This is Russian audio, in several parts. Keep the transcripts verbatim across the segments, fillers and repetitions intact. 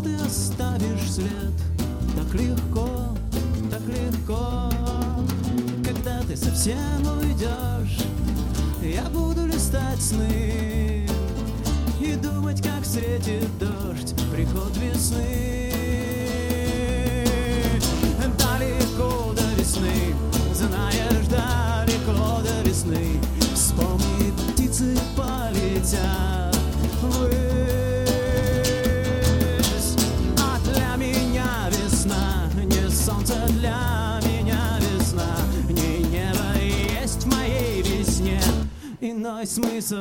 ты оставишь след. Так легко, так легко. Когда ты совсем уйдешь, я буду листать сны и думать, как встретит дождь приход весны. Далеко до весны, знаешь, далеко до весны. Вспомни, птицы полетят ввысь. А для меня весна не солнце, для меня весна не небо. Есть в моей весне иной смысл.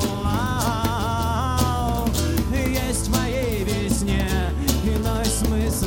Есть в моей весне иной смысл.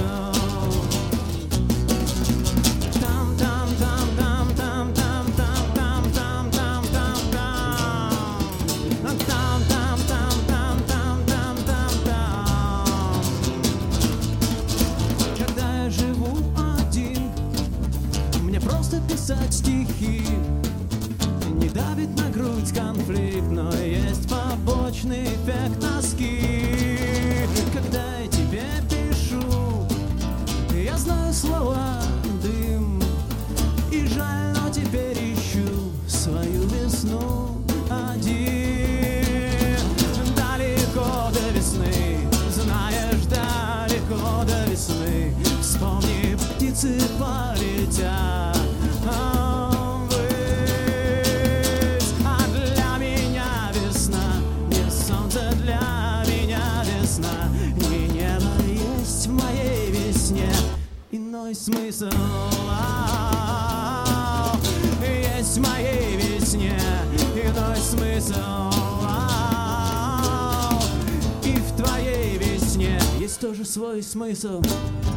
Писать стихи не давит на грудь конфликт, но есть побочный эффект тоски. Когда я тебе пишу, я знаю слова дым, и жаль, но теперь ищу свою весну один. Далеко до весны, знаешь, далеко до весны. Вспомни, птицы полетят. Иной смысл есть в моей весне, иной смысл, и в твоей весне есть тоже свой смысл.